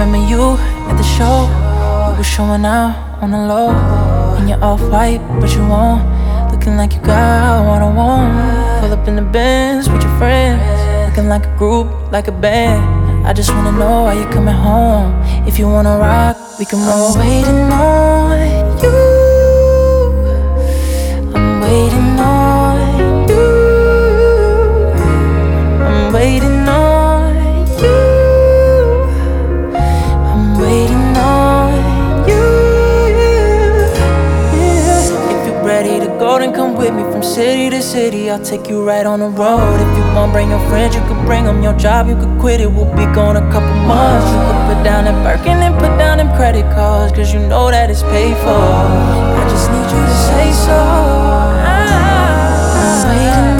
remember you at the show. You were showing out on the low, and you're off-white, but you won't. Looking like you got what I want. Pull up in the Benz with your friends, looking like a group, like a band. I just wanna know why you're coming home. If you wanna rock, we can roll. I'm waiting on you. I'm waiting on you. I'm waiting on you. I'm waiting on you. Yeah. If you're ready to go, then come with me from city to city. I'll take you right on the road. If you want, bring your friends, you could bring them. Your job, you could quit it. We'll be gone a couple months. You could put down that Birkin and put down them credit cards, cause you know that it's paid for. I just need you to say so. I'm waiting